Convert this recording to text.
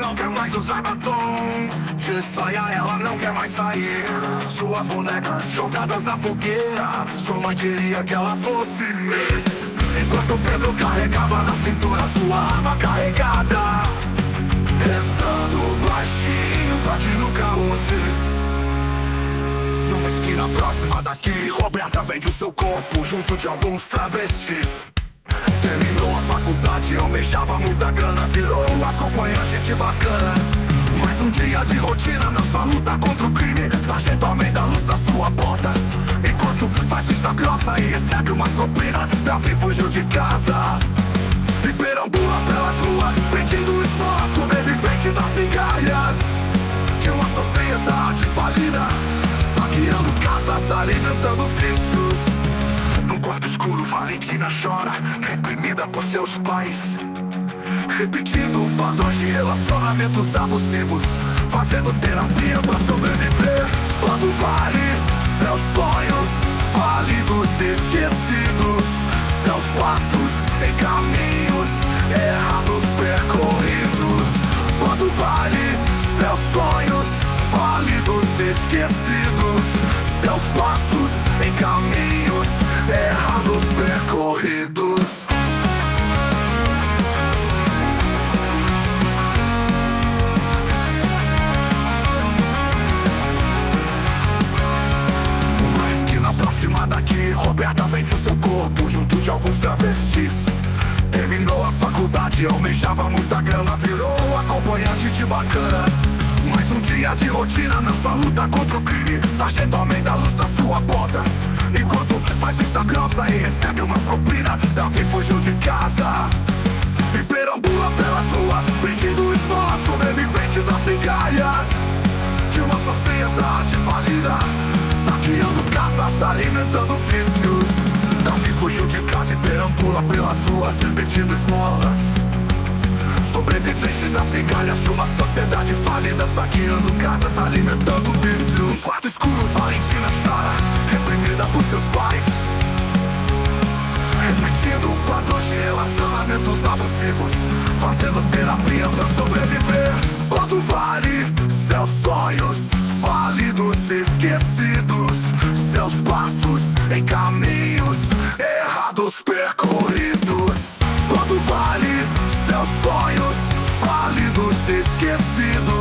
não quer mais usar batom. De saia ela não quer mais sair. Suas bonecas jogadas na fogueira. Sua mãe queria que ela fosse Miss. Enquanto Pedro carregava na cintura sua arma carregada, rezando baixinho pra que nunca use. Numa esquina próxima daqui, Roberta vende o seu corpo junto de alguns travestis. Terminou a faculdade, almejava muita grana, virou um acompanhante de bacana. Mais um dia de rotina na sua luta contra o crime. Sargento Almeida lustra suas botas, enquanto faz vista grossa e recebe umas propinas. Davi fugiu de casa e perambula pelas ruas, pedindo esmola, sobrevivente das migalhas de uma sociedade falida, saqueando casas, alimentando vícios. Num quarto escuro, Valentina chora, reprimida por seus pais, repetindo padrões de relacionamentos abusivos, fazendo terapia pra sobreviver. Quanto vale seus sonhos falidos, esquecidos, seus passos em caminhos errados percorridos? Quanto vale seus sonhos falidos, esquecidos, seus passos em caminhos errados percorridos? Próxima daqui, Roberta vende o seu corpo junto de alguns travestis. Terminou a faculdade, almejava muita grana, virou acompanhante de bacana. Mais um dia de rotina na sua luta contra o crime. Sargento Almeida lustra suas botas, enquanto faz vista grossa e recebe umas propinas. Davi fugiu de casa e perambula pelas ruas, pedindo esmola, sobrevivente das migalhas de uma sociedade falida, saqueando casas, alimentando vícios. Davi fugiu de casa e perambula pelas ruas, pedindo esmolas, sobrevivente das migalhas de uma sociedade falida, saqueando casas, alimentando vícios. No quarto escuro, Valentina chora, reprimida por seus pais, repetindo padrões de relacionamentos abusivos, fazendo terapia pra sobreviver. Quanto vale seus sonhos falidos, esquecidos, seus passos em caminhos errados percorridos? Quanto vale seus sonhos falidos, esquecidos,